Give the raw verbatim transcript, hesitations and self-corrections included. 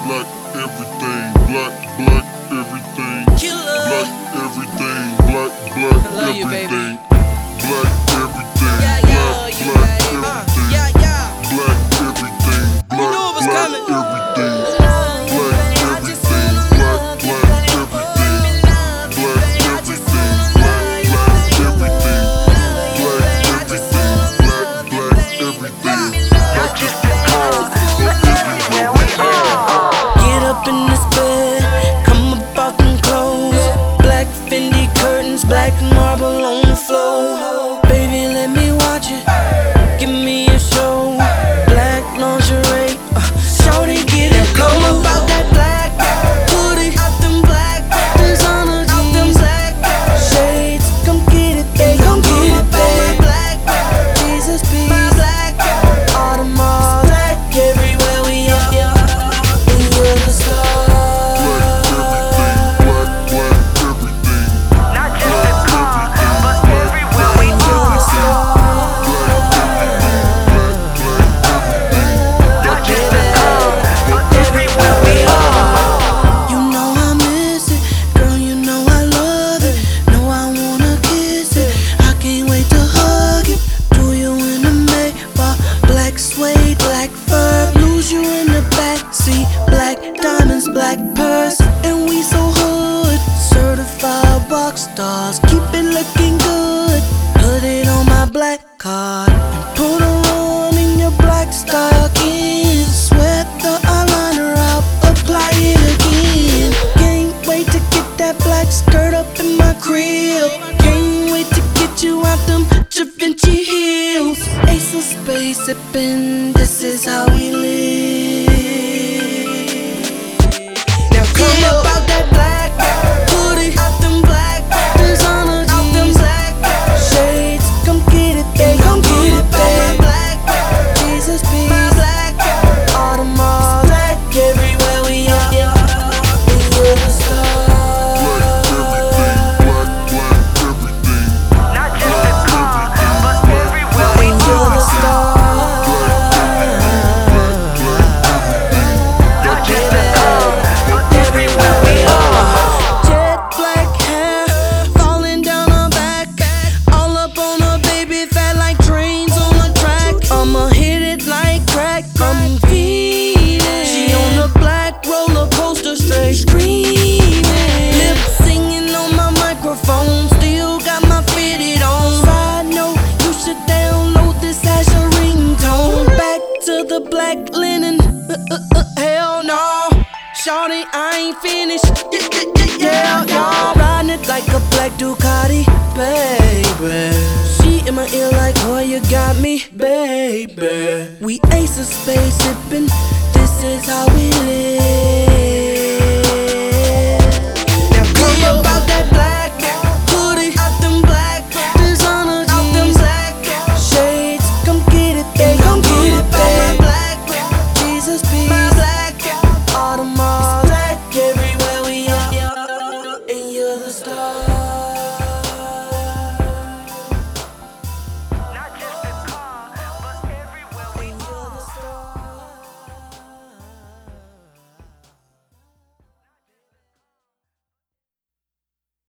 black everything, black, black everything, black everything, black, black everything, black everything, black, black everything, black everything, black, black everything, black everything, black, black everything, black everything, black, black everything, black everything, black, black everything, not just because, but everywhere we are. Get up in this bed, come up out them clothes. Black Fendi curtains, black marble on the floor. Baby, let me watch it, give me a show. Black lingerie, uh, shorty get it close. Come up out that black hoodie, out them black designer jeans, out them black shades. Come get it, baby, come get it, baby. Black Jesus be black, all the malls black, everywhere we are. And you're the star. Suede, black fur, lose you in the backseat. Black diamonds, black purse, and we so hood. Certified rock stars, keep it looking good. Put it on my black card and put her on in your black stockings. Sweat the eyeliner out, apply it again. Can't wait to get that black skirt up in my crib. Can't wait to get you out them Da Vinci heels. Ace of Spades sippin', this is how we live. Now come up out that black hoodie, out them black designer jeans, out them black shades. Come get it, baby, come get it, baby. Black Jesus be black, all the malls black, everywhere we are. And you're the star. Black linen, uh, uh, uh, hell no. Shawty, I ain't finished. Yeah, yeah, yeah, yeah. Riding it like a black Ducati, baby. She in my ear like, boy, you got me, baby. We Ace of Spades sippin', this is how we live. Now come about that black